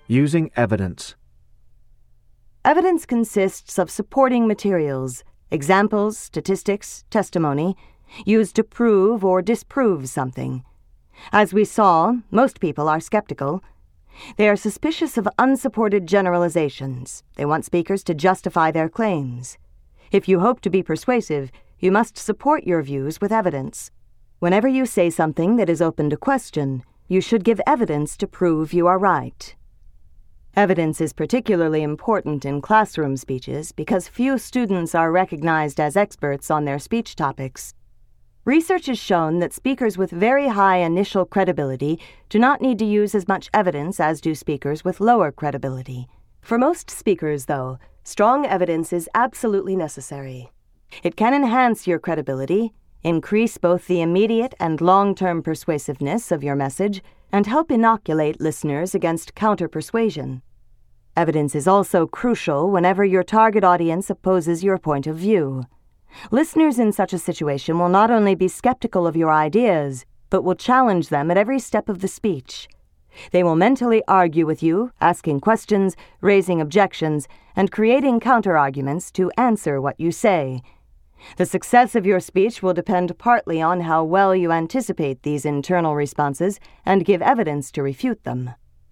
Using evidence. Evidence consists of supporting materials, examples, statistics, testimony, used to prove or disprove something. As we saw, most people are skeptical. They are suspicious of unsupported generalizations. They want speakers to justify their claims. If you hope to be persuasive, you must support your views with evidence. Whenever you say something that is open to question, you should give evidence to prove you are right. Evidence is particularly important in classroom speeches because few students are recognized as experts on their speech topics. Research has shown that speakers with very high initial credibility do not need to use as much evidence as do speakers with lower credibility. For most speakers, though, strong evidence is absolutely necessary. It can enhance your credibility, increase both the immediate and long-term persuasiveness of your message, and help inoculate listeners against counter-persuasion. Evidence is also crucial whenever your target audience opposes your point of view. Listeners in such a situation will not only be skeptical of your ideas, but will challenge them at every step of the speech. They will mentally argue with you, asking questions, raising objections, and creating counter-arguments to answer what you say. The success of your speech will depend partly on how well you anticipate these internal responses and give evidence to refute them.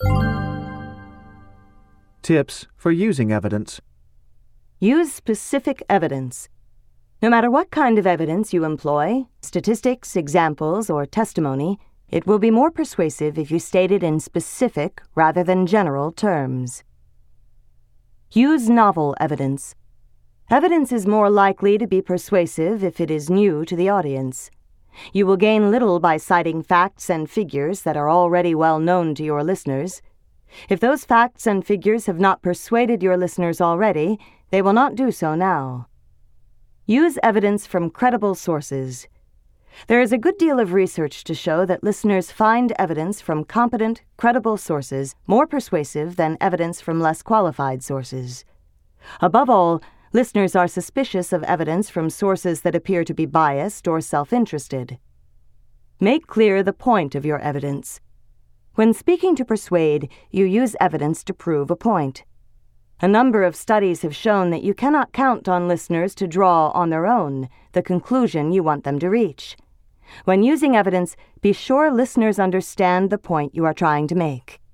Tips for using evidence. Use specific evidence. No matter what kind of evidence you employ, statistics, examples, or testimony, it will be more persuasive if you state it in specific rather than general terms. Use novel evidence. Evidence is more likely to be persuasive if it is new to the audience. You will gain little by citing facts and figures that are already well known to your listeners. If those facts and figures have not persuaded your listeners already, they will not do so now. Use evidence from credible sources. There is a good deal of research to show that listeners find evidence from competent, credible sources more persuasive than evidence from less qualified sources. Above all, listeners are suspicious of evidence from sources that appear to be biased or self-interested. Make clear the point of your evidence. When speaking to persuade, you use evidence to prove a point. A number of studies have shown that you cannot count on listeners to draw on their own the conclusion you want them to reach. When using evidence, be sure listeners understand the point you are trying to make.